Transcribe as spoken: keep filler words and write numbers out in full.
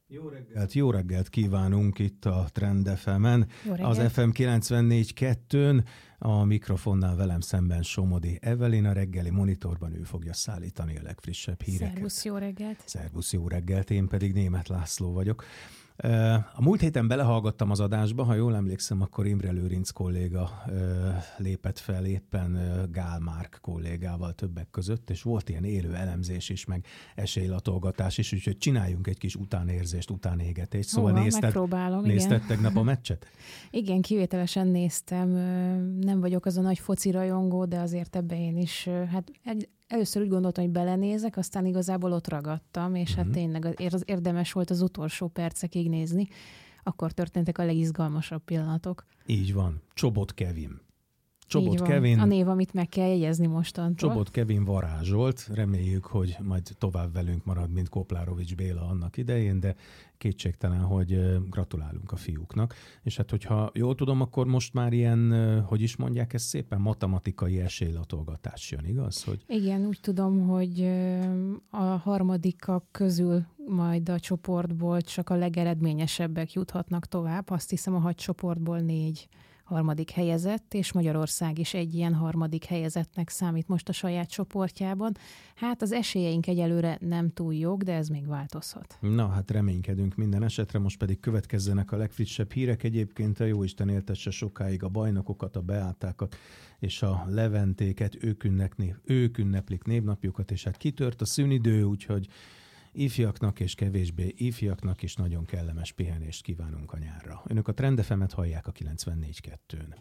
Jó reggelt, jó reggelt kívánunk itt a Trend ef emen, az ef em kilencvennégy kettőn, a mikrofonnál velem szemben Somodi Evelin, a reggeli monitorban ő fogja szállítani a legfrissebb híreket. Szervusz, jó reggelt! Szervusz, jó reggelt, én pedig Németh László vagyok. A múlt héten belehallgattam az adásba, ha jól emlékszem, akkor Imre Lőrinc kolléga lépett fel éppen Gál Márk kollégával többek között, és volt ilyen élő elemzés is, meg esélylatolgatás is, úgyhogy csináljunk egy kis utánérzést, utánégetést. Szóval Hova, nézted, nézted igen. tegnap a meccset? Igen, kivételesen néztem. Nem vagyok az a nagy foci rajongó, de azért ebbe én is, hát egy, először úgy gondoltam, hogy belenézek, aztán igazából ott ragadtam, és uh-huh. hát tényleg az érdemes volt az utolsó percekig nézni. Akkor történtek a legizgalmasabb pillanatok. Így van. Csobot Kevin. Csobot Kevin. A név, amit meg kell jegyezni mostantól. Csobot Kevin varázsolt. Reméljük, hogy majd tovább velünk marad, mint Koplárovics Béla annak idején, de kétségtelen, hogy gratulálunk a fiúknak. És hát, hogyha jól tudom, akkor most már ilyen, hogy is mondják, ez szépen matematikai esélylatolgatás jön, igaz? Hogy... Igen, úgy tudom, hogy a harmadikak közül majd a csoportból csak a legeredményesebbek juthatnak tovább. Azt hiszem, a hat csoportból négy harmadik helyezett, és Magyarország is egy ilyen harmadik helyezettnek számít most a saját csoportjában. Hát az esélyeink egyelőre nem túl jók, de ez még változhat. Na, hát reménykedünk minden esetre, most pedig következzenek a legfrissebb hírek. Egyébként a jóisten éltesse sokáig a bajnokokat, a beátákat és a leventéket, ők, ünnepni, ők ünneplik névnapjukat, és hát kitört a szünidő, úgyhogy ifjaknak és kevésbé ifjaknak is nagyon kellemes pihenést kívánunk a nyárra. Önök a Trend ef emet hallják a kilencvennégy kettőn.